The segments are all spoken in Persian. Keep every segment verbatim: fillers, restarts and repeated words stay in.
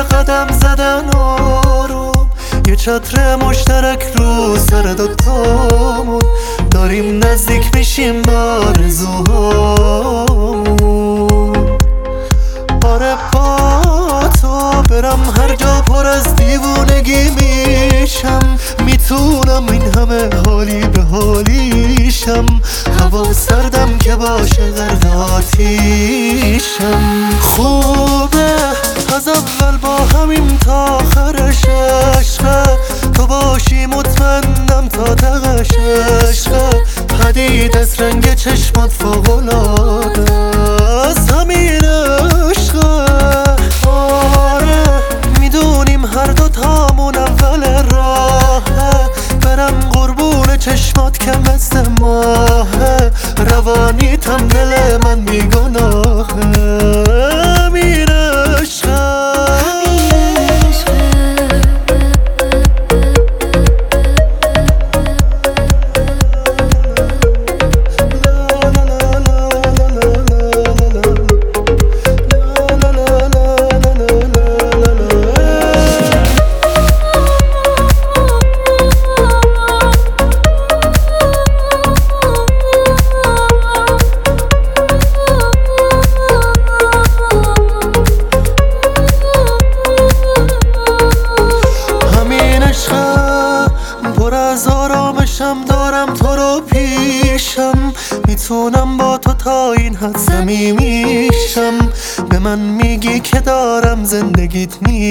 قدم زدن آروم، یه چتر مشترک رو سر دوتامون، داریم نزدیک میشیم به آرزوهامون. آره با تو برم هر جا پر از دیوونگی میشم، میتونم این همه حالی به حالیشم، هوا سردم که باشه غرق آتیشم. خوبه از اول با همیم تا آخرش عشقه، تو باشی مطمئنم تا تهش عشقه، پدید از رنگ چشمات فوق‌العاده از همین عشقه. آره میدونیم هر دو تامون اول راهه، برم قربون چشمات که مثل ماهه، روانیتم دل من میگناهه. همین عشقه از آرامشم، دارم تو رو پیشم، میتونم با تو تا این حد صمیمیشم، به من میگی که دارم زندگیت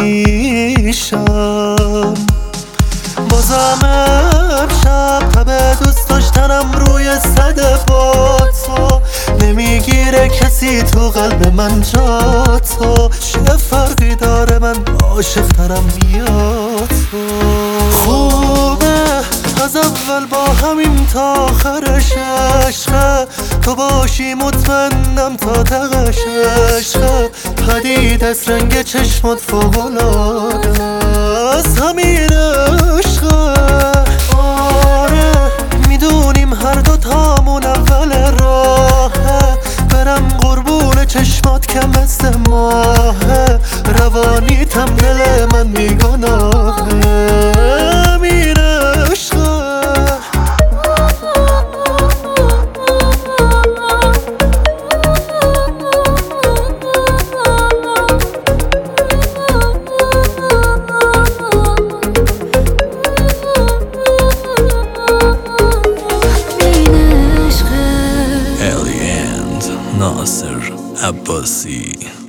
میشم. بازم امشب تب دوست داشتنم روی صد با تو، نمیگیره کسی تو قلب من جا تو، چه فرقی داره من عاشق ترم یا تو. خوبه از اول با همیم تا آخرش عشقه، تو باشی مطمئنم تا تهش عشقه، پدید از رنگ چشمات فوق‌العاده از همین عشقه. آره میدونیم هر دو تامون اول راهه، برم قربون چشمات که مثل ماهه، روانیتم دل من میگناهه. همین عشقه ناصر عباسی.